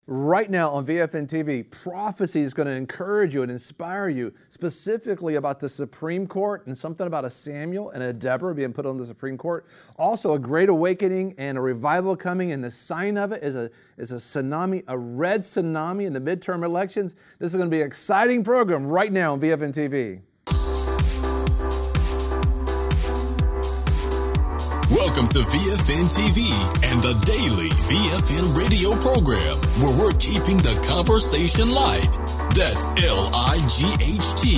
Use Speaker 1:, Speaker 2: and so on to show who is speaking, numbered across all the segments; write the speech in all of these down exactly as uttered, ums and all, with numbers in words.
Speaker 1: Right now on V F N T V, prophecy is going to encourage you and inspire you, specifically about the Supreme Court and something about a Samuel and a Deborah being put on the Supreme Court. Also, a great awakening and a revival coming, and the sign of it is a is a tsunami, a red tsunami in the midterm elections. This is going to be an exciting program right now on V F N T V.
Speaker 2: Welcome to V F N T V and the daily V F N radio program, where we're keeping the conversation light. That's L I G H T,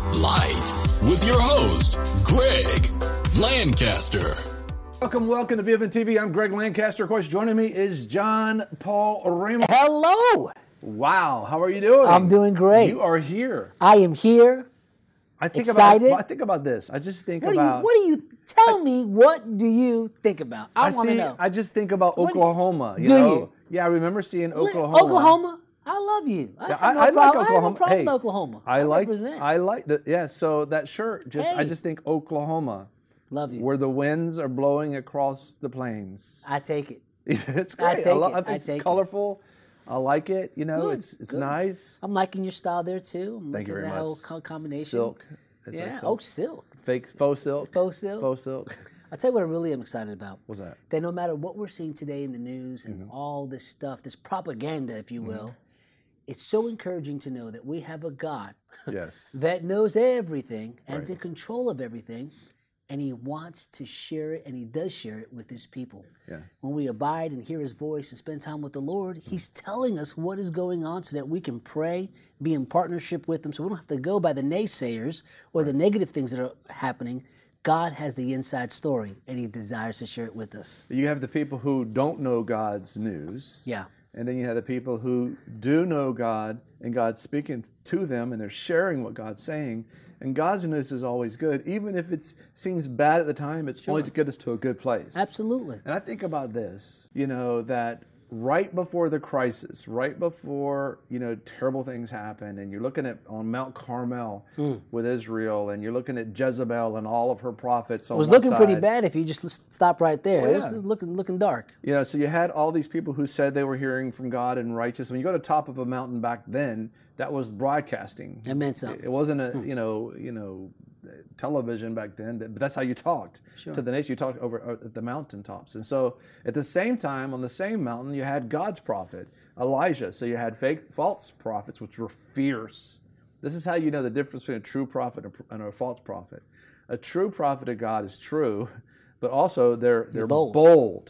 Speaker 2: light, with your host, Greg Lancaster.
Speaker 1: Welcome, welcome to V F N T V. I'm Greg Lancaster. Of course, joining me is John Paul Ramos.
Speaker 3: Hello.
Speaker 1: Wow, how are you doing?
Speaker 3: I'm doing great.
Speaker 1: You are here.
Speaker 3: I am here.
Speaker 1: I think
Speaker 3: Excited.
Speaker 1: about I think about this. I just think
Speaker 3: What do
Speaker 1: about
Speaker 3: you? What do you? Tell me. What do you think about? I,
Speaker 1: I
Speaker 3: want to
Speaker 1: see.
Speaker 3: know.
Speaker 1: I just think about
Speaker 3: What do you-
Speaker 1: Oklahoma. You
Speaker 3: do
Speaker 1: know?
Speaker 3: you?
Speaker 1: Yeah, I remember seeing
Speaker 3: Li-
Speaker 1: Oklahoma.
Speaker 3: Oklahoma. I love you. I,
Speaker 1: Yeah,
Speaker 3: have
Speaker 1: I,
Speaker 3: no
Speaker 1: I like
Speaker 3: problem.
Speaker 1: Oklahoma.
Speaker 3: I have no problem
Speaker 1: Hey,
Speaker 3: with Oklahoma.
Speaker 1: I like.
Speaker 3: represent.
Speaker 1: I like the yeah. So that shirt. Just I
Speaker 3: Hey.
Speaker 1: just think Oklahoma,
Speaker 3: love you.
Speaker 1: where the winds are blowing across the plains.
Speaker 3: I take it.
Speaker 1: It's
Speaker 3: I
Speaker 1: great.
Speaker 3: take
Speaker 1: lo-
Speaker 3: it.
Speaker 1: I think
Speaker 3: I
Speaker 1: it's
Speaker 3: take it.
Speaker 1: colorful. I like it. You know,
Speaker 3: Good,
Speaker 1: it's it's
Speaker 3: good.
Speaker 1: nice.
Speaker 3: I'm liking your style there too. I'm
Speaker 1: Thank you
Speaker 3: liking
Speaker 1: very
Speaker 3: that whole
Speaker 1: much.
Speaker 3: co- combination.
Speaker 1: Silk. It's like
Speaker 3: Yeah.
Speaker 1: silk.
Speaker 3: Oh, silk.
Speaker 1: Fake faux silk.
Speaker 3: Faux silk.
Speaker 1: Faux silk.
Speaker 3: I'll tell you what I really am excited about.
Speaker 1: What's that?
Speaker 3: That no matter what we're seeing today in the news and
Speaker 1: Mm-hmm.
Speaker 3: all this stuff, this propaganda, if you will, it's so encouraging to know that we have a God
Speaker 1: Yes.
Speaker 3: that knows everything and is
Speaker 1: Right.
Speaker 3: in control of everything, and he wants to share it, and he does share it with his people.
Speaker 1: Yeah.
Speaker 3: When we abide and hear his voice and spend time with the Lord, he's telling us what is going on so that we can pray, be in partnership with him, so we don't have to go by the naysayers or the negative things that are happening. God has the inside story, and he desires to share it with us.
Speaker 1: You have the people who don't know God's news.
Speaker 3: Yeah.
Speaker 1: And then you have the people who do know God, and God's speaking to them, and they're sharing what God's saying. And God's news is always good, even if it seems bad at the time. It's only to get us to a good place.
Speaker 3: Absolutely.
Speaker 1: And I think about this, you know, that right before the crisis, right before, you know, terrible things happen, and you're looking at on Mount Carmel with Israel, and you're looking at Jezebel and all of her prophets on
Speaker 3: It was
Speaker 1: one
Speaker 3: looking pretty
Speaker 1: side.
Speaker 3: bad if you just s- stop right there.
Speaker 1: Oh,
Speaker 3: It was
Speaker 1: yeah.
Speaker 3: looking looking dark.
Speaker 1: You know, so you had all these people who said they were hearing from God and righteous. When you go to the top of a mountain back then, that was broadcasting.
Speaker 3: It meant something.
Speaker 1: It wasn't a, you know, you know, television back then, but that's how you talked to the nation. You talked over uh, at the mountaintops. And so at the same time, on the same mountain, you had God's prophet, Elijah. So you had fake, false prophets, which were fierce. This is how you know the difference between a true prophet and a false prophet. A true prophet of God is true, but also they're they're
Speaker 3: bold.
Speaker 1: bold.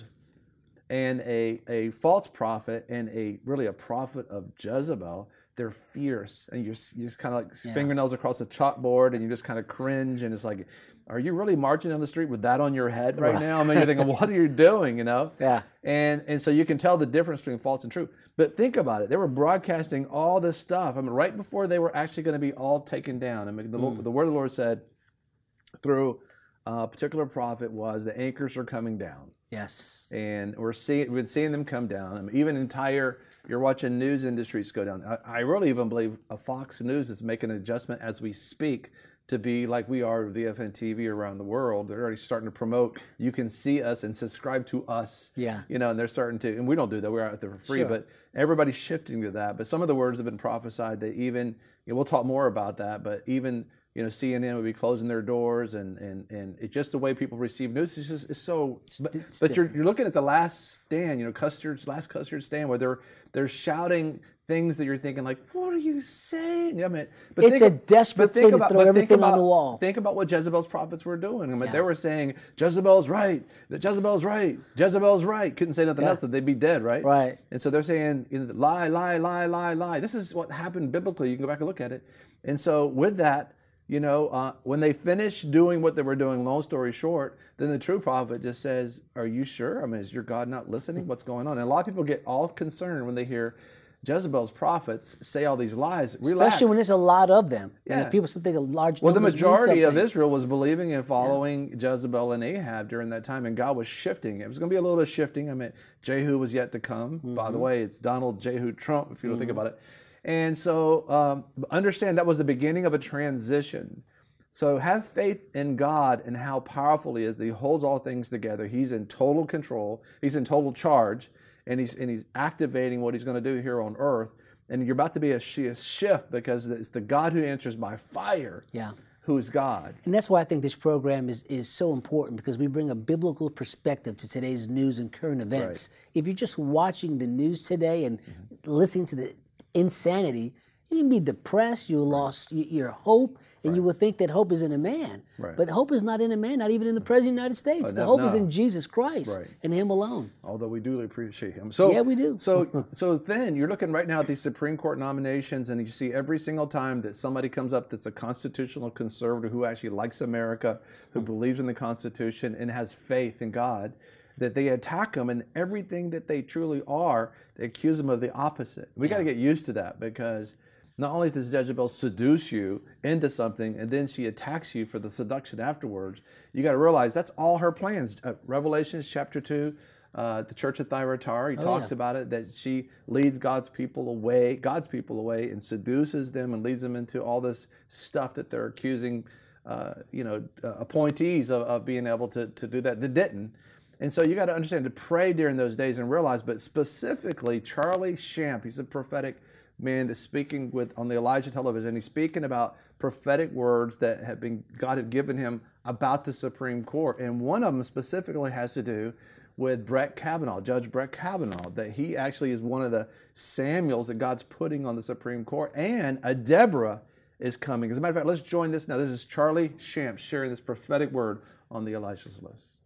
Speaker 1: And a, a false prophet and a really a prophet of Jezebel, they're fierce, and you're, you just kind of like
Speaker 3: Yeah.
Speaker 1: fingernails across the chalkboard, and you just kind of cringe, and it's like, are you really marching down the street with that on your head right now? I mean, you're thinking, what are you doing, you know?
Speaker 3: Yeah.
Speaker 1: And and so you can tell the difference between false and true. But think about it. They were broadcasting all this stuff. I mean, right before they were actually going to be all taken down. I mean, the, Lord, the word of the Lord said through a particular prophet was the anchors are coming down.
Speaker 3: Yes.
Speaker 1: And we're seeing, we've been seeing them come down. I mean, even entire, you're watching news industries go down. I, I really even believe a Fox News is making an adjustment as we speak to be like we are V F N T V around the world. They're already starting to promote, you can see us and subscribe to us.
Speaker 3: Yeah.
Speaker 1: You know, and they're starting to, and we don't do that, we're out there for free,
Speaker 3: Sure.
Speaker 1: but everybody's shifting to that. But some of the words have been prophesied that even, you know, we'll talk more about that, but even, you know, C N N would be closing their doors, and and and it's just the way people receive news is just is so. But,
Speaker 3: it's
Speaker 1: but you're you're looking at the last stand, you know, Custard's last Custard stand, where they're they're shouting things that you're thinking like, what are you saying? I mean, but
Speaker 3: It's
Speaker 1: think,
Speaker 3: a desperate
Speaker 1: but think
Speaker 3: thing to
Speaker 1: about,
Speaker 3: throw
Speaker 1: but think
Speaker 3: everything on
Speaker 1: about-
Speaker 3: the wall.
Speaker 1: Think about what Jezebel's prophets were doing. I mean,
Speaker 3: Yeah.
Speaker 1: they were saying Jezebel's right, that Jezebel's right, Jezebel's right. Couldn't say nothing
Speaker 3: Yeah.
Speaker 1: else that they'd be dead, right?
Speaker 3: Right.
Speaker 1: And so they're saying you know, lie, lie, lie, lie, lie. This is what happened biblically. You can go back and look at it. And so with that, you know, uh, when they finished doing what they were doing, long story short, then the true prophet just says, are you sure? I mean, is your God not listening? What's going on? And a lot of people get all concerned when they hear Jezebel's prophets say all these lies. Relax.
Speaker 3: Especially when there's a lot of them. And
Speaker 1: Yeah.
Speaker 3: if people still think a large
Speaker 1: Well, the
Speaker 3: numbers mean
Speaker 1: majority of
Speaker 3: something.
Speaker 1: Israel was believing and following Jezebel and Ahab during that time, and God was shifting. It was going to be a little bit of shifting. I mean, Jehu was yet to come. By the way, it's Donald Jehu Trump, if you don't think about it. And so um, understand that was the beginning of a transition. So have faith in God and how powerful He is, that He holds all things together. He's in total control. He's in total charge. and he's and he's activating what he's going to do here on earth. And you're about to be a shift because it's the God who answers by fire.
Speaker 3: Yeah.
Speaker 1: Who is God.
Speaker 3: And that's why I think this program is, is so important, because we bring a biblical perspective to today's news and current events. Right. If you're just watching the news today and mm-hmm. listening to the insanity, you can be depressed, you lost right. your hope, and right. you will think that hope is in a man. Right. But hope is not in a man, not even in the President of the United States. Oh, the no, hope no. is in Jesus Christ right. and Him alone.
Speaker 1: Although we do appreciate Him. So,
Speaker 3: yeah, we do.
Speaker 1: so, so then you're looking right now at these Supreme Court nominations, and you see every single time that somebody comes up that's a constitutional conservative who actually likes America, who believes in the Constitution and has faith in God, that they attack them, and everything that they truly are, they accuse them of the opposite. We yeah. got to get used to that, because not only does Jezebel seduce you into something, and then she attacks you for the seduction afterwards, you got to realize that's all her plans. Uh, Revelations chapter two, uh, the church of Thyatira, he oh, talks yeah. about it, that she leads God's people away, God's people away, and seduces them and leads them into all this stuff that they're accusing, uh, you know, uh, appointees of, of being able to, to do that. They didn't. And so you got to understand to pray during those days and realize, but specifically Charlie Shamp, he's a prophetic man that's speaking with on the Elijah television. He's speaking about prophetic words that have been God had given him about the Supreme Court, and one of them specifically has to do with Brett Kavanaugh, Judge Brett Kavanaugh, that he actually is one of the Samuels that God's putting on the Supreme Court, and a Deborah is coming. As a matter of fact, let's join this now. This is Charlie Shamp sharing this prophetic word on the Elijah's List.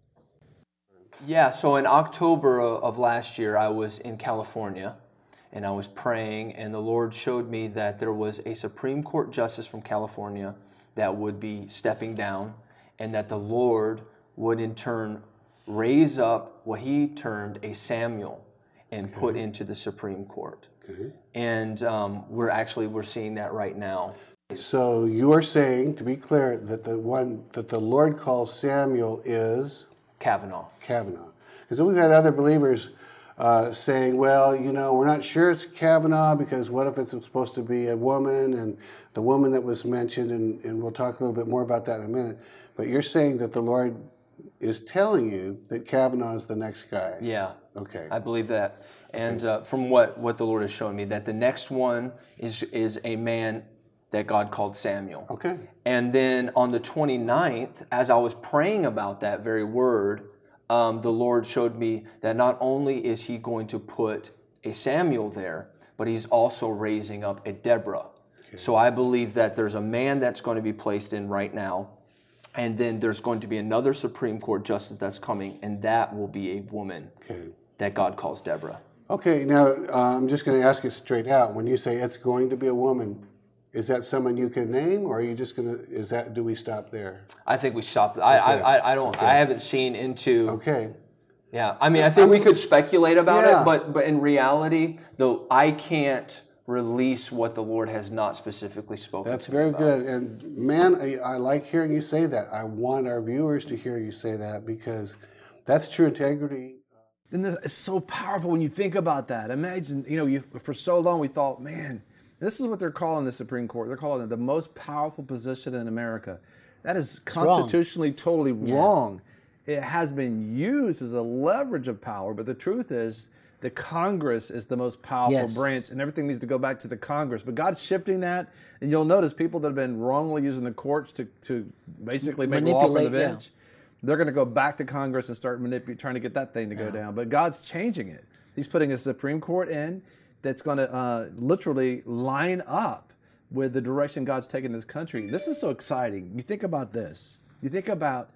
Speaker 4: Yeah, so in October of last year, I was in California, and I was praying, and the Lord showed me that there was a Supreme Court justice from California that would be stepping down, and that the Lord would in turn raise up what He termed a Samuel and okay. put into the Supreme Court. Okay. And um, we're actually, we're seeing that right now.
Speaker 5: So you're saying, to be clear, that the one that the Lord calls Samuel is?
Speaker 4: Kavanaugh.
Speaker 5: Kavanaugh. Because we've had other believers Uh, saying, well, you know, we're not sure it's Kavanaugh, because what if it's supposed to be a woman, and the woman that was mentioned, and, and we'll talk a little bit more about that in a minute. But you're saying that the Lord is telling you that Kavanaugh is the next guy.
Speaker 4: Yeah.
Speaker 5: Okay.
Speaker 4: I believe that. And okay. uh, from what, what the Lord has shown me, that the next one is, is a man that God called Samuel.
Speaker 5: Okay.
Speaker 4: And then on the twenty-ninth, as I was praying about that very word, Um, the Lord showed me that not only is He going to put a Samuel there, but He's also raising up a Deborah. Okay. So I believe that there's a man that's going to be placed in right now, and then there's going to be another Supreme Court justice that's coming, and that will be a woman okay. that God calls Deborah.
Speaker 5: Okay, now uh, I'm just going to ask you straight out. When you say it's going to be a woman, is that someone you can name, or are you just gonna? Is that? Do we stop there?
Speaker 4: I think we stop. I okay. I I don't. Okay. I haven't seen into.
Speaker 5: Okay.
Speaker 4: Yeah, I mean, I think I mean, we could speculate about yeah. it, but but in reality, though, I can't release what the Lord has not specifically spoken.
Speaker 5: That's
Speaker 4: to
Speaker 5: very
Speaker 4: me about.
Speaker 5: good, and man, I, I like hearing you say that. I want our viewers to hear you say that, because that's true integrity.
Speaker 1: And this is so powerful when you think about that. Imagine, you know, you, for so long we thought, man. This is what they're calling the Supreme Court. They're calling it the most powerful position in America. That is
Speaker 3: it's
Speaker 1: constitutionally
Speaker 3: wrong.
Speaker 1: totally
Speaker 3: yeah.
Speaker 1: wrong. It has been used as a leverage of power, but the truth is the Congress is the most powerful
Speaker 3: yes.
Speaker 1: branch, and everything needs to go back to the Congress. But God's shifting that, and you'll notice people that have been wrongly using the courts to, to basically make law from the bench, yeah. they're going to go back to Congress and start manipulating, trying to get that thing to yeah. go down. But God's changing it. He's putting a Supreme Court in that's going to uh, literally line up with the direction God's taking this country. This is so exciting. You think about this. You think about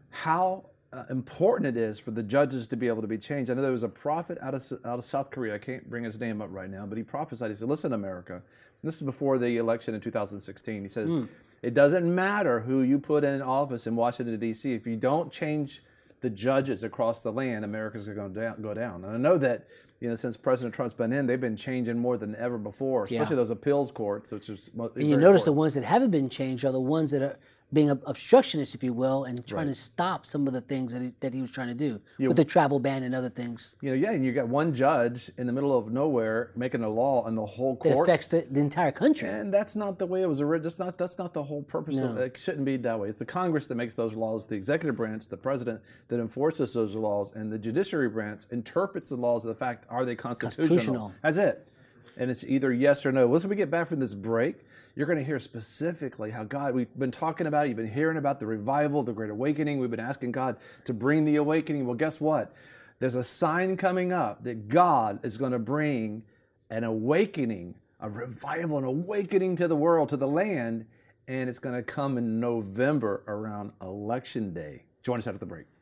Speaker 1: how uh, important it is for the judges to be able to be changed. I know there was a prophet out of out of South Korea. I can't bring his name up right now, but he prophesied. He said, listen, America, and this is before the election in two thousand sixteen. He says, mm. it doesn't matter who you put in office in Washington, D C If you don't change the judges across the land, America's going to go down. And I know that, you know, since President Trump's been in, they've been changing more than ever before, especially yeah. those appeals courts, which is
Speaker 3: And you notice important. The ones that haven't been changed are the ones that are being an obstructionist, if you will, and trying
Speaker 1: Right.
Speaker 3: to stop some of the things that he, that he was trying to do
Speaker 1: You-
Speaker 3: with the travel ban and other things.
Speaker 1: You know, yeah, and you got one judge in the middle of nowhere making a law, and the whole
Speaker 3: It
Speaker 1: court.
Speaker 3: affects the, the entire country.
Speaker 1: And that's not the way it was originally. That's not, that's not the whole purpose of
Speaker 3: No.
Speaker 1: it. It shouldn't be that way. It's the Congress that makes those laws, the executive branch, the president that enforces those laws, and the judiciary branch interprets the laws of the fact, are they constitutional?
Speaker 3: Constitutional.
Speaker 1: That's it. And it's either yes or no. Once we get back from this break, you're going to hear specifically how God, we've been talking about it, you've been hearing about the revival, the Great Awakening. We've been asking God to bring the awakening. Well, guess what? There's a sign coming up that God is going to bring an awakening, a revival, an awakening to the world, to the land, and it's going to come in November around Election Day. Join us after the break.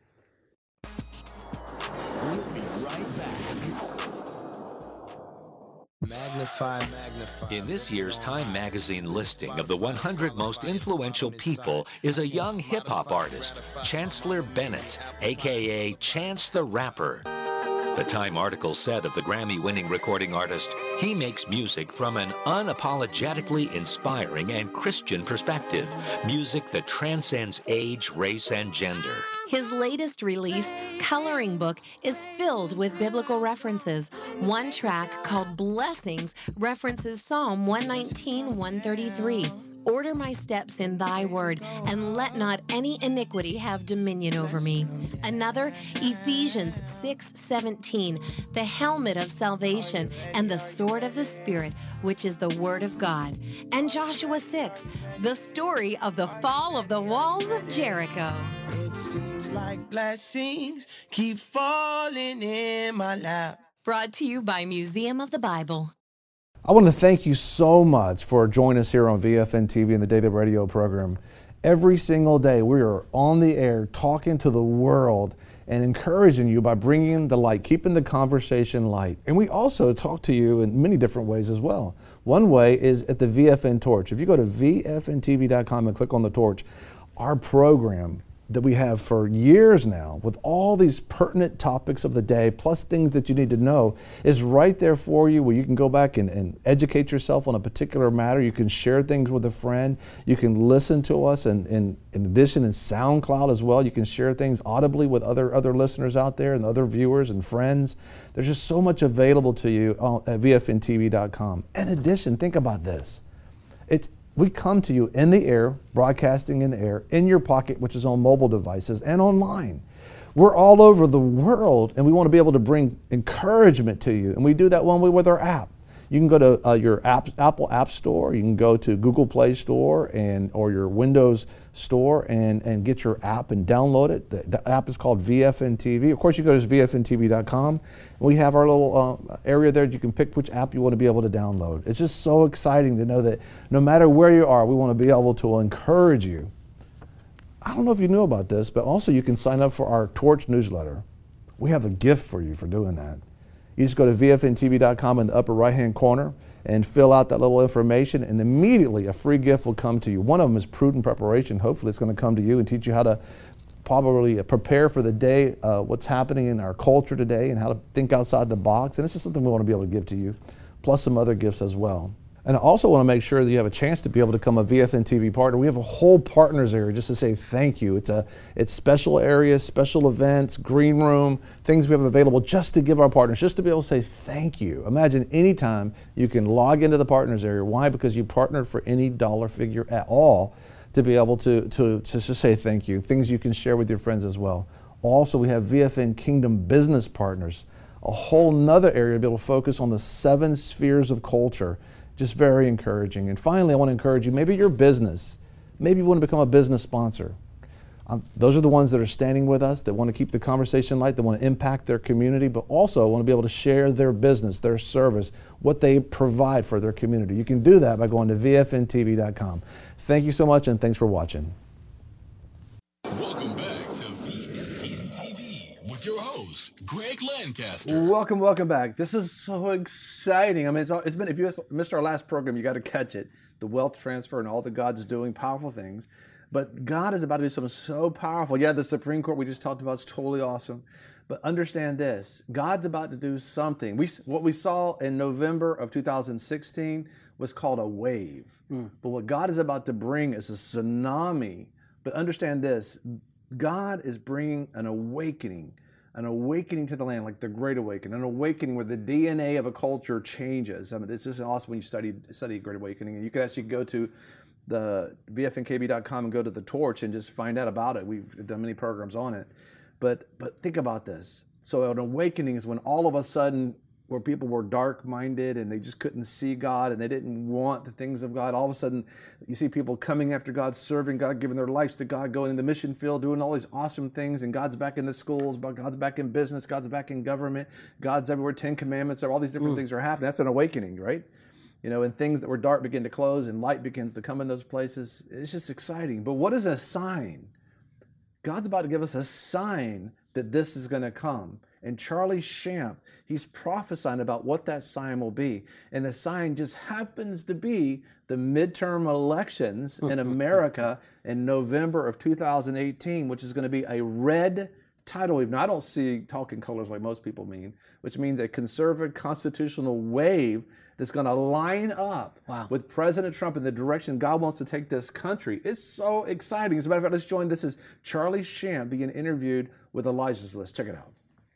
Speaker 6: We'll be right back. Magnify, magnify.
Speaker 7: In this year's Time magazine listing of the one hundred most influential people is a young hip-hop artist, Chancellor Bennett, a k a. Chance the Rapper. The Time article said of the Grammy-winning recording artist, he makes music from an unapologetically inspiring and Christian perspective, music that transcends age, race, and gender.
Speaker 8: His latest release, Coloring Book, is filled with biblical references. One track called Blessings references Psalm one nineteen, one thirty-three. Order my steps in thy word, and let not any iniquity have dominion over me. Another, Ephesians six seventeen, the helmet of salvation and the sword of the Spirit, which is the word of God. And Joshua six, the story of the fall of the walls of Jericho.
Speaker 6: It seems like blessings keep falling in my lap.
Speaker 8: Brought to you by Museum of the Bible.
Speaker 1: I want to thank you so much for joining us here on V F N T V and the Daily Radio program. Every single day we are on the air talking to the world and encouraging you by bringing the light, keeping the conversation light. And we also talk to you in many different ways as well. One way is at the V F N Torch. If you go to V F N T V dot com and click on the torch, our program that we have for years now with all these pertinent topics of the day, plus things that you need to know, is right there for you, where you can go back and, and educate yourself on a particular matter. You can share things with a friend. You can listen to us, and, and in addition in SoundCloud as well. You can share things audibly with other, other listeners out there and other viewers and friends. There's just so much available to you at V F N T V dot com. In addition, think about this. It's We come to you in the air, broadcasting in the air, in your pocket, which is on mobile devices, and online. We're all over the world, and we want to be able to bring encouragement to you. And we do that one way with our app. You can go to uh, your app, Apple App Store. You can go to Google Play Store and or your Windows Store and, and get your app and download it. The, the app is called V F N T V. Of course, you go to V F N T V dot com. We have our little uh, area there. You can pick which app you want to be able to download. It's just so exciting to know that no matter where you are, we want to be able to encourage you. I don't know if you knew about this, but also you can sign up for our Torch newsletter. We have a gift for you for doing that. You just go to V F N T V dot com in the upper right-hand corner and fill out that little information, and immediately a free gift will come to you. One of them is Prudent Preparation. Hopefully it's going to come to you and teach you how to probably prepare for the day, uh, what's happening in our culture today, and how to think outside the box. And it's just something we want to be able to give to you, plus some other gifts as well. And I also want to make sure that you have a chance to be able to become a V F N T V partner. We have a whole partners area just to say thank you. It's a it's special areas, special events, green room, things we have available just to give our partners, just to be able to say thank you. Imagine anytime you can log into the partners area. Why? Because you partnered for any dollar figure at all to be able to, to, to just say thank you. Things you can share with your friends as well. Also, we have V F N Kingdom Business Partners, a whole nother area to be able to focus on the seven spheres of culture. Just very encouraging. And finally, I want to encourage you, maybe your business, maybe you want to become a business sponsor. Um, those are the ones that are standing with us, that want to keep the conversation light, that want to impact their community, but also want to be able to share their business, their service, what they provide for their community. You can do that by going to V F N T V dot com. Thank you so much, and thanks for watching.
Speaker 2: Welcome back to V F N T V with your host, Greg Lancaster.
Speaker 1: Welcome, welcome back. This is so exciting. I mean, it's, it's been, if you missed our last program, you got to catch it. The wealth transfer and all that God's doing, powerful things. But God is about to do something so powerful. Yeah, the Supreme Court we just talked about is totally awesome. But understand this, God's about to do something. We, what we saw in November of two thousand sixteen was called a wave. Mm. But what God is about to bring is a tsunami But understand this, God is bringing an awakening, an awakening to the land, like the Great Awakening, an awakening where the D N A of a culture changes. I mean, this is awesome when you study study Great Awakening, and you can actually go to the V F N K B dot com and go to the Torch and just find out about it. We've done many programs on it. But but think about this. So an awakening is when all of a sudden, where people were dark-minded and they just couldn't see God and they didn't want the things of God, all of a sudden you see people coming after God, serving God, giving their lives to God, going in the mission field, doing all these awesome things, and God's back in the schools, God's back in business, God's back in government, God's everywhere, Ten Commandments, all these different mm. things are happening. That's an awakening, right? You know, and things that were dark begin to close and light begins to come in those places. It's just exciting. But what is a sign? God's about to give us a sign that this is going to come. And Charlie Shamp, he's prophesying about what that sign will be. And the sign just happens to be the midterm elections in America in November of two thousand eighteen, which is going to be a red tidal wave. Now, I don't see talking colors like most people mean, which means a conservative constitutional wave that's going to line up wow. with President Trump in the direction God wants to take this country. It's so exciting. As a matter of fact, let's join. This is Charlie Shamp being interviewed with Elijah's List. Check it out.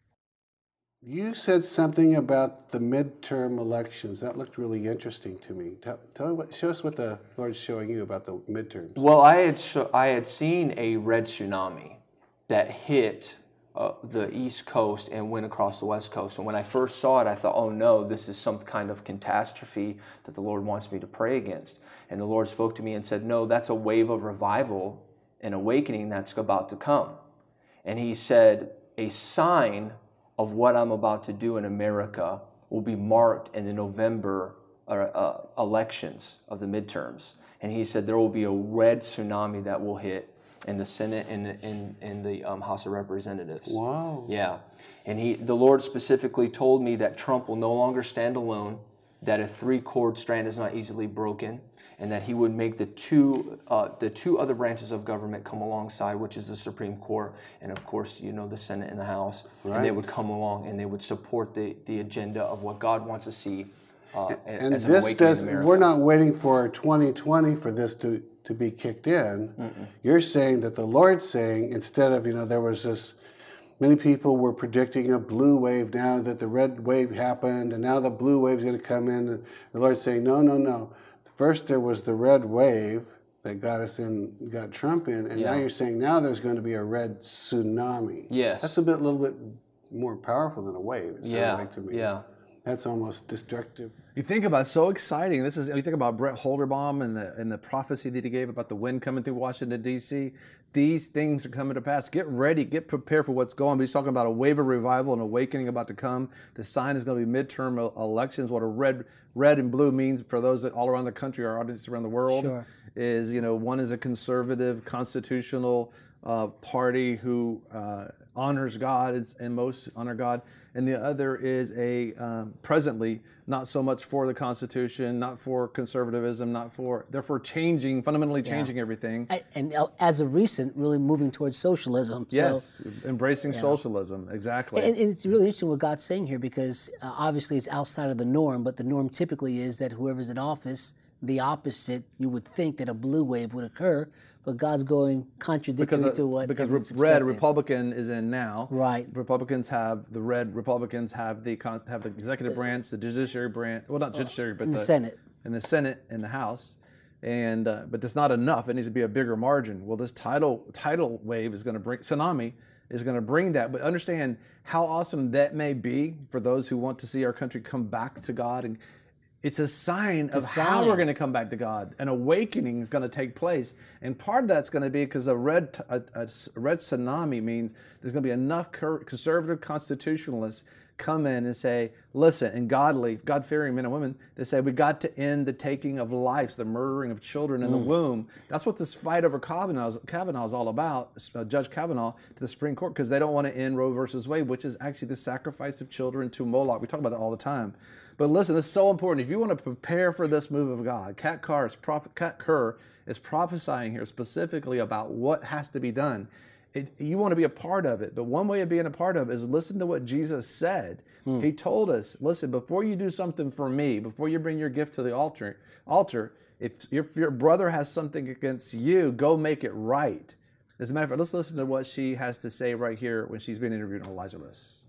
Speaker 5: You said something about the midterm elections. That looked really interesting to me. Tell, tell me what, show us what the Lord's showing you about the midterms.
Speaker 4: Well, I had sh- I had seen a red tsunami that hit uh, the East Coast and went across the West Coast. And when I first saw it, I thought, oh no, this is some kind of catastrophe that the Lord wants me to pray against. And the Lord spoke to me and said, no, that's a wave of revival and awakening that's about to come. And He said, a sign of what I'm about to do in America will be marked in the November uh, uh, elections of the midterms. And He said there will be a red tsunami that will hit in the Senate and in, in, in the um, House of Representatives.
Speaker 5: Wow.
Speaker 4: Yeah. And he, the Lord specifically told me that Trump will no longer stand alone, that a three-chord strand is not easily broken, and that He would make the two uh, the two other branches of government come alongside, which is the Supreme Court and, of course, you know, the Senate and the House. Right. And they would come along and they would support the, the agenda of what God wants to see uh,
Speaker 5: and
Speaker 4: as
Speaker 5: an
Speaker 4: this does,
Speaker 5: in America. We're not waiting for twenty twenty for this to, to be kicked in. Mm-mm. You're saying that the Lord's saying, instead of, you know, there was this, many people were predicting a blue wave now that the red wave happened, and now the blue wave's going to come in. And the Lord's saying, no, no, no. First there was the red wave that got us in, got Trump in, and yeah. now you're saying now there's going to be a red tsunami.
Speaker 4: Yes.
Speaker 5: That's a bit, little bit more powerful than a wave, it sounds
Speaker 4: yeah.
Speaker 5: like to me.
Speaker 4: Yeah.
Speaker 5: That's almost destructive.
Speaker 1: You think about it, so exciting. This is you think about Brett Holderbaum and the and the prophecy that he gave about the wind coming through Washington, D C These things are coming to pass. Get ready, get prepared for what's going. But he's talking about a wave of revival and awakening about to come. The sign is going to be midterm elections. What a red red and blue means for those that all around the country, our audience around the world,
Speaker 3: sure.
Speaker 1: is, you know, one is a conservative, constitutional uh, party who uh, honors God and most honor God. And the other is a um, presently not so much for the Constitution, not for conservatism, not for, they're for changing, fundamentally changing yeah. everything.
Speaker 3: I, and as of recent, really moving towards socialism.
Speaker 1: Yes,
Speaker 3: so,
Speaker 1: embracing
Speaker 3: yeah.
Speaker 1: socialism, exactly.
Speaker 3: And, and it's really interesting what God's saying here, because uh, obviously it's outside of the norm, but the norm typically is that whoever's in office, the opposite, you would think that a blue wave would occur, but God's going contradictory
Speaker 1: because,
Speaker 3: to what
Speaker 1: because
Speaker 3: everyone's
Speaker 1: red
Speaker 3: expecting.
Speaker 1: Republican is in now.
Speaker 3: Right.
Speaker 1: Republicans have the red. Republicans have the have the executive the, branch, the judiciary branch. Well, not judiciary, but
Speaker 3: in the,
Speaker 1: the
Speaker 3: Senate.
Speaker 1: In the Senate and the House, and uh, but that's not enough. It needs to be a bigger margin. Well, this tidal tidal wave is going to bring tsunami is going to bring that. But understand how awesome that may be for those who want to see our country come back to God. And it's a sign
Speaker 3: it's
Speaker 1: of
Speaker 3: a sign.
Speaker 1: how we're going to come back to God. An awakening is going to take place. And part of that's going to be because a red, a, a red tsunami means there's going to be enough conservative constitutionalists come in and say, listen, and godly, God-fearing men and women, they say, we got to end the taking of lives, the murdering of children in mm. the womb. That's what this fight over Kavanaugh is, Kavanaugh is all about, uh, Judge Kavanaugh to the Supreme Court, because they don't want to end Roe versus Wade, which is actually the sacrifice of children to Moloch. We talk about that all the time. But listen, it's so important. If you want to prepare for this move of God, Kat Kerr is, prophet, Kat Kerr is prophesying here specifically about what has to be done. It, you want to be a part of it. But one way of being a part of it is listen to what Jesus said. Hmm. He told us, listen, before you do something for me, before you bring your gift to the altar, altar if, if your brother has something against you, go make it right. As a matter of fact, let's listen to what she has to say right here when she's being interviewed on Elijah List.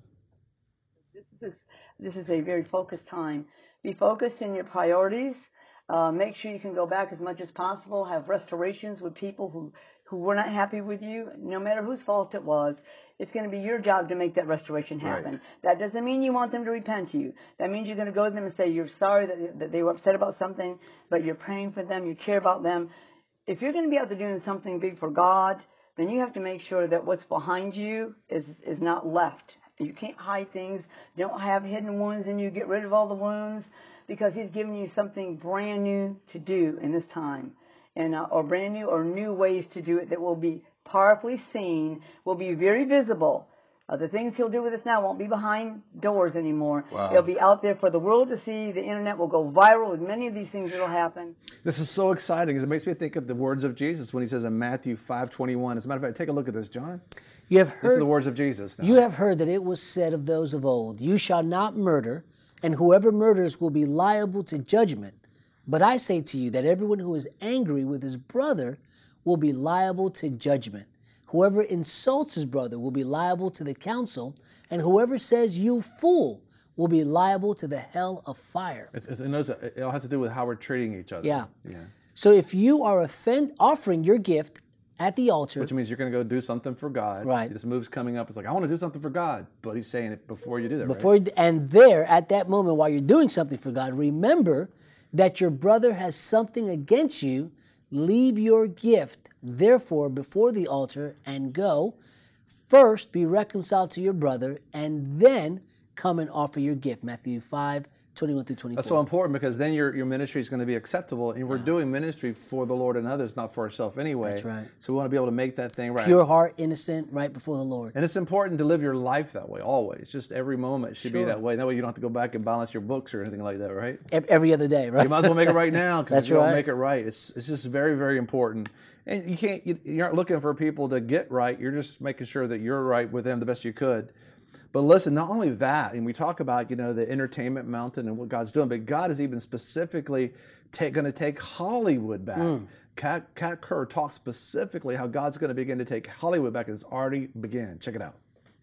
Speaker 9: This is, this is a very focused time. Be focused in your priorities. Uh, make sure you can go back as much as possible. Have restorations with people who, who were not happy with you, no matter whose fault it was. It's going to be your job to make that restoration happen. Right. That doesn't mean you want them to repent to you. That means you're going to go to them and say you're sorry that, that they were upset about something, but you're praying for them, you care about them. If you're going to be out there doing something big for God, then you have to make sure that what's behind you is, is not left. You can't hide things. Don't have hidden wounds in you. Get rid of all the wounds, because He's giving you something brand new to do in this time, and uh, or brand new or new ways to do it that will be powerfully seen, will be very visible. Uh, the things He'll do with us now won't be behind doors anymore.
Speaker 1: Wow.
Speaker 9: They'll be out there for the world to see. The internet will go viral with many of these things that will happen.
Speaker 1: This is so exciting, because it makes me think of the words of Jesus when He says in Matthew five twenty-one. As a matter of fact, take a look at this, John.
Speaker 3: You have heard,
Speaker 1: These are the words of Jesus now.
Speaker 3: You have heard that it was said of those of old, you shall not murder, and whoever murders will be liable to judgment. But I say to you that everyone who is angry with his brother will be liable to judgment. Whoever insults his brother will be liable to the council, and whoever says, you fool, will be liable to the hell of fire.
Speaker 1: It's, it's, it, knows, it all has to do with how we're treating each other.
Speaker 3: Yeah.
Speaker 1: yeah.
Speaker 3: So if you are offend, offering your gift at the altar,
Speaker 1: which means you're going to go do something for God.
Speaker 3: Right.
Speaker 1: This move's coming up. It's like, I want to do something for God. But He's saying it before you do that,
Speaker 3: before,
Speaker 1: right?
Speaker 3: And there, at that moment, while you're doing something for God, remember that your brother has something against you. Leave your gift, therefore, before the altar and go. First, be reconciled to your brother, and then come and offer your gift. Matthew five, twenty-one through twenty-four.
Speaker 1: That's so important, because then your, your ministry is going to be acceptable. And we're doing ministry for the Lord and others, not for ourselves anyway.
Speaker 3: That's right.
Speaker 1: So we want to be able to make that thing right.
Speaker 3: Pure heart, innocent, right before the Lord.
Speaker 1: And it's important to live your life that way, always. Just every moment should
Speaker 3: Sure.
Speaker 1: be that way. That way you don't have to go back and balance your books or anything like that, right?
Speaker 3: Every other day, right?
Speaker 1: You might as well make it right now, because
Speaker 3: That's
Speaker 1: if you
Speaker 3: right.
Speaker 1: don't make it right, it's, it's just very, very important. And you can't, you, you aren't looking for people to get right. You're just making sure that you're right with them the best you could. But listen, not only that, and we talk about, you know, the entertainment mountain and what God's doing, but God is even specifically going to take Hollywood back. Mm. Kat, Kat Kerr talks specifically how God's going to begin to take Hollywood back. It's already began. Check it out.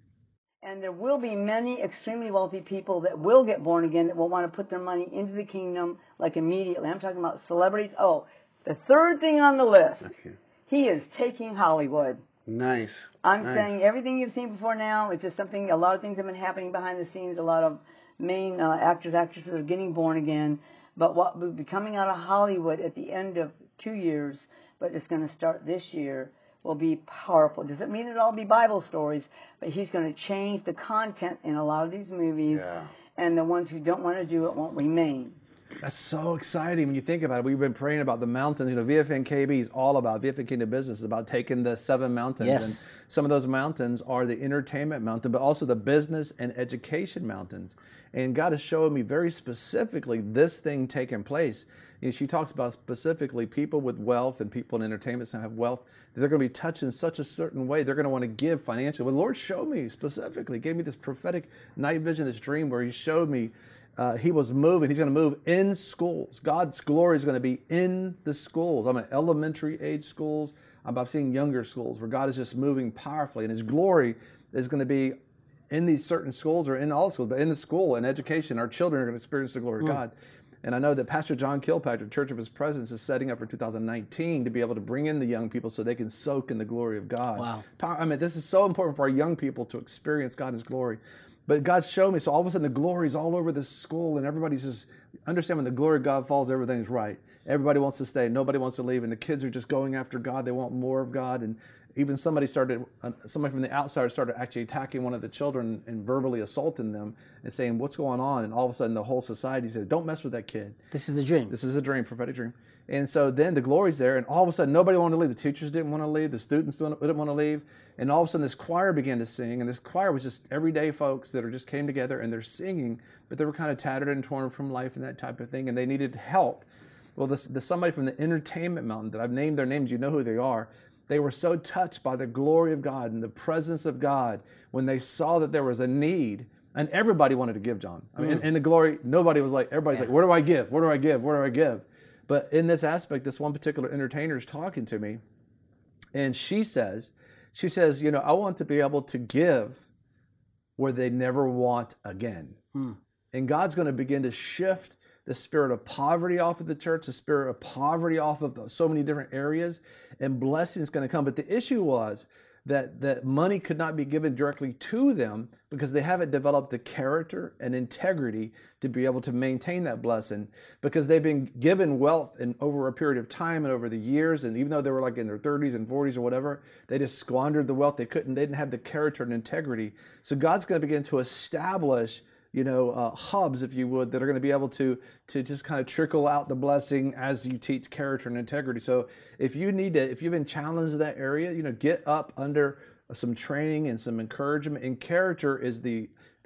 Speaker 9: And there will be many extremely wealthy people that will get born again, that will want to put their money into the kingdom, like immediately. I'm talking about celebrities. Oh, the third thing on the list, He is taking Hollywood.
Speaker 5: Nice.
Speaker 9: I'm
Speaker 5: nice.
Speaker 9: saying everything you've seen before now, it's just something, a lot of things have been happening behind the scenes. A lot of main uh, actors, actresses are getting born again. But what will be coming out of Hollywood at the end of two years, but it's going to start this year, will be powerful. Does it mean it'll all be Bible stories? But He's going to change the content in a lot of these movies.
Speaker 5: Yeah.
Speaker 9: And the ones who don't want to do it won't remain.
Speaker 1: That's so exciting when you think about it. We've been praying about the mountains. You know, V F N K B is all about, V F N Kingdom Business is about taking the seven mountains.
Speaker 3: Yes.
Speaker 1: And some of those mountains are the entertainment mountain, but also the business and education mountains. And God is showing me very specifically this thing taking place. You know, she talks about specifically people with wealth and people in entertainment that have wealth. They're going to be touched in such a certain way. They're going to want to give financially. Well, the Lord showed me specifically, gave me this prophetic night vision, this dream where He showed me Uh, he was moving. He's going to move in schools. God's glory is going to be in the schools. I'm at elementary age schools. I'm seeing younger schools where God is just moving powerfully, and His glory is going to be in these certain schools, or in all schools, but in the school and education. Our children are going to experience the glory mm. of God. And I know that Pastor John Kilpatrick, Church of His Presence, is setting up for two thousand nineteen to be able to bring in the young people so they can soak in the glory of God.
Speaker 3: Wow.
Speaker 1: Power, I mean, this is so important for our young people to experience God in His glory. But God showed me, so all of a sudden the glory is all over the school, and everybody's just, understand when the glory of God falls, everything's right. Everybody wants to stay, nobody wants to leave, and the kids are just going after God. They want more of God. And even somebody started, uh, somebody from the outside started actually attacking one of the children and verbally assaulting them and saying, what's going on? And all of a sudden the whole society says, don't mess with that kid.
Speaker 3: This is a dream.
Speaker 1: This is a dream, prophetic dream. And so then the glory's there, and all of a sudden nobody wanted to leave. The teachers didn't want to leave. The students didn't want to leave. And all of a sudden this choir began to sing, and this choir was just everyday folks that are just came together, and they're singing, but they were kind of tattered and torn from life and that type of thing, and they needed help. Well, this, this somebody from the entertainment mountain that I've named their names, you know who they are. They were so touched by the glory of God and the presence of God when they saw that there was a need, and everybody wanted to give, John. I mean, mm. in, in the glory, nobody was like, everybody's yeah. like, where do I give? Where do I give? Where do I give? But in this aspect, this one particular entertainer is talking to me, And she says, she says, you know, I want to be able to give where they never want again. Hmm. And God's going to begin to shift the spirit of poverty off of the church, the spirit of poverty off of the, so many different areas, and blessing is going to come. But the issue was that, that money could not be given directly to them because they haven't developed the character and integrity to be able to maintain that blessing, because they've been given wealth in over a period of time and over the years. And even though they were like in their thirties and forties or whatever, they just squandered the wealth. They couldn't, they didn't have the character and integrity. So God's going to begin to establish, you know, uh, hubs, if you would, that are going to be able to to just kind of trickle out the blessing as you teach character and integrity. So if you need to, if you've been challenged in that area, you know, get up under some training and some encouragement. And character is the,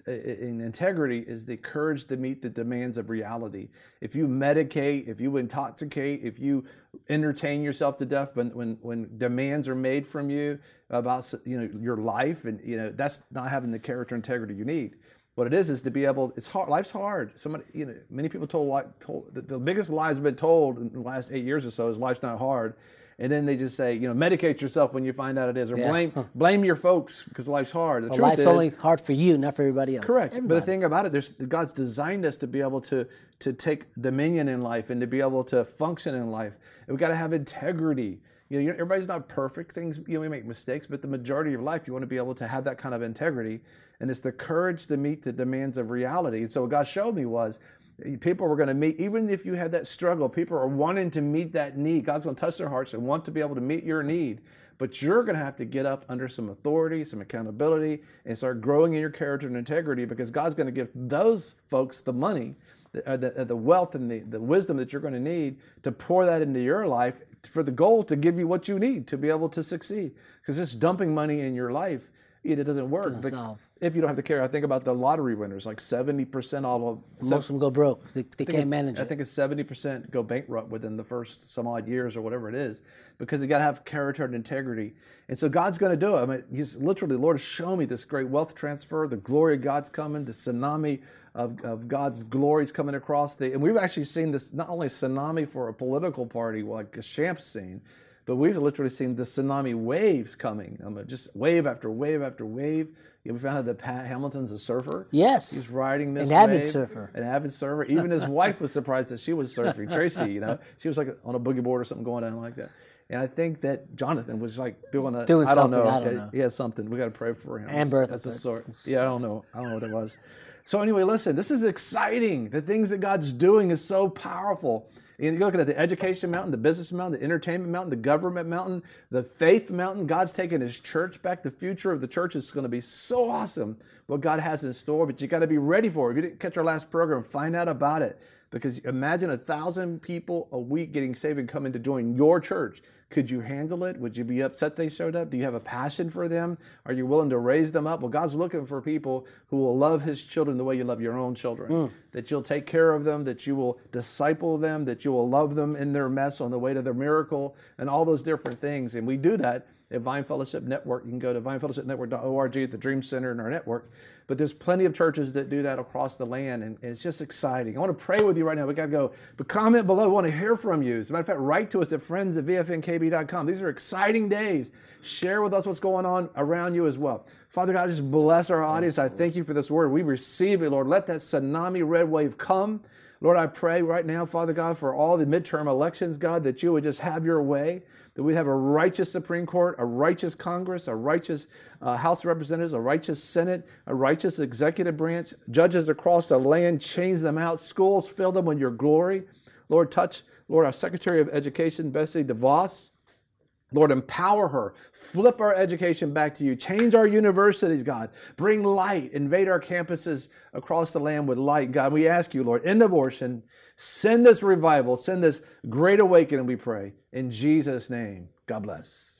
Speaker 1: in integrity is the courage to meet the demands of reality. If you medicate, if you intoxicate, if you entertain yourself to death when when when demands are made from you about, you know, your life, and you know, that's not having the character and integrity you need. What it is is to be able. It's hard. Life's hard. Somebody, you know, many people told, told the, the biggest lies have been told in the last eight years or so is life's not hard, and then they just say, you know, medicate yourself when you find out it is, or yeah. blame blame your folks because life's hard. The
Speaker 3: well,
Speaker 1: truth
Speaker 3: life's
Speaker 1: is,
Speaker 3: only hard for you, not for everybody else.
Speaker 1: Correct.
Speaker 3: Everybody.
Speaker 1: But the thing about it, there's God's designed us to be able to to take dominion in life and to be able to function in life. And we got to have integrity. You know, everybody's not perfect. Things, you know, we make mistakes, but the majority of life, you want to be able to have that kind of integrity. And it's the courage to meet the demands of reality. And so what God showed me was people were going to meet, even if you had that struggle, people are wanting to meet that need. God's going to touch their hearts and want to be able to meet your need. But you're going to have to get up under some authority, some accountability, and start growing in your character and integrity, because God's going to give those folks the money, the, the, the wealth and the, the wisdom that you're going to need to pour that into your life for the goal to give you what you need to be able to succeed. Because just dumping money in your life, it doesn't work.
Speaker 3: Doesn't
Speaker 1: but
Speaker 3: solve.
Speaker 1: If you don't have to care, I think about the lottery winners, like seventy percent all of
Speaker 3: most of them go broke. They, they can't manage it.
Speaker 1: I think it's seventy percent go bankrupt within the first some odd years or whatever it is, because you got to have character and integrity. And so God's going to do it. I mean, He's literally, the Lord has shown me this great wealth transfer. The glory of God's coming. The tsunami of, of God's glory is coming across the. And we've actually seen this, not only tsunami for a political party like a Shamp's seen, but we've literally seen the tsunami waves coming. I mean, just wave after wave after wave. You ever found out that Pat Hamilton's a surfer?
Speaker 3: Yes.
Speaker 1: He's riding this
Speaker 3: An avid
Speaker 1: wave,
Speaker 3: surfer.
Speaker 1: An avid surfer. Even his wife was surprised that she was surfing. Tracy, you know, she was like on a boogie board or something going down like that. And I think that Jonathan was like doing a,
Speaker 3: doing
Speaker 1: I don't
Speaker 3: something,
Speaker 1: know.
Speaker 3: I don't know.
Speaker 1: He had something. We got to pray for him.
Speaker 3: And Bertha.
Speaker 1: That's a sort. Yeah, I don't know. I don't know what it was. So anyway, listen, this is exciting. The things that God's doing is so powerful. And you're looking at the education mountain, the business mountain, the entertainment mountain, the government mountain, the faith mountain. God's taking His church back. The future of the church is going to be so awesome, what God has in store, but you got to be ready for it. If you didn't catch our last program, find out about it. Because imagine a thousand people a week getting saved and coming to join your church. Could you handle it? Would you be upset they showed up? Do you have a passion for them? Are you willing to raise them up? Well, God's looking for people who will love His children the way you love your own children. Mm. That you'll take care of them, that you will disciple them, that you will love them in their mess on the way to their miracle, and all those different things. And we do that at Vine Fellowship Network. You can go to vine fellowship network dot org at the Dream Center in our network. But there's plenty of churches that do that across the land, and it's just exciting. I want to pray with you right now. We got to go. But comment below. We want to hear from you. As a matter of fact, write to us at friends at v f n k b dot com. These are exciting days. Share with us what's going on around you as well. Father God, just bless our audience. I thank you for this word. We receive it, Lord. Let that tsunami red wave come. Lord, I pray right now, Father God, for all the midterm elections, God, that you would just have your way, that we have a righteous Supreme Court, a righteous Congress, a righteous uh, House of Representatives, a righteous Senate, a righteous executive branch, judges across the land, change them out, schools, fill them with your glory. Lord, touch, Lord, our Secretary of Education, Betsy DeVos. Lord, empower her. Flip our education back to you. Change our universities, God. Bring light. Invade our campuses across the land with light, God. We ask you, Lord, end abortion. Send this revival. Send this great awakening, we pray. In Jesus' name, God bless.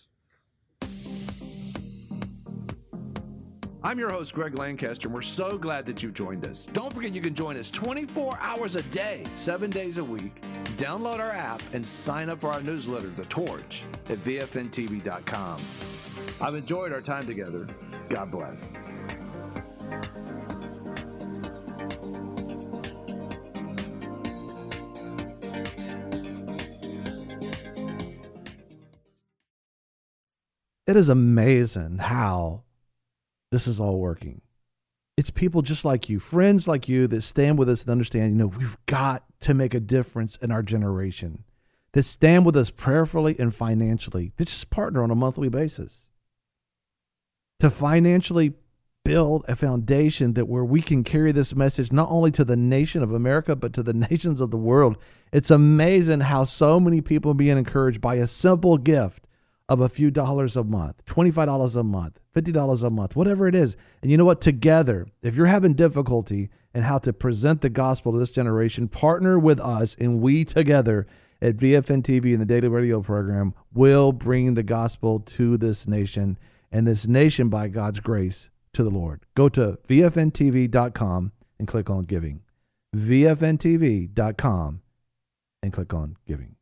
Speaker 10: I'm your host, Greg Lancaster, and we're so glad that you joined us. Don't forget you can join us twenty-four hours a day, seven days a week. Download our app and sign up for our newsletter, The Torch, at v f n t v dot com. I've enjoyed our time together. God bless.
Speaker 11: It is amazing how this is all working. It's people just like you, friends like you, that stand with us and understand, you know, we've got to make a difference in our generation, that stand with us prayerfully and financially, that just partner on a monthly basis to financially build a foundation that where we can carry this message not only to the nation of America, but to the nations of the world. It's amazing how so many people are being encouraged by a simple gift of a few dollars a month, twenty-five dollars a month, fifty dollars a month, whatever it is. And you know what? Together, if you're having difficulty in how to present the gospel to this generation, partner with us, and we together at V F N T V and the Daily Radio Program will bring the gospel to this nation, and this nation, by God's grace, to the Lord. Go to V F N T V dot com and click on giving. V F N T V dot com and click on giving.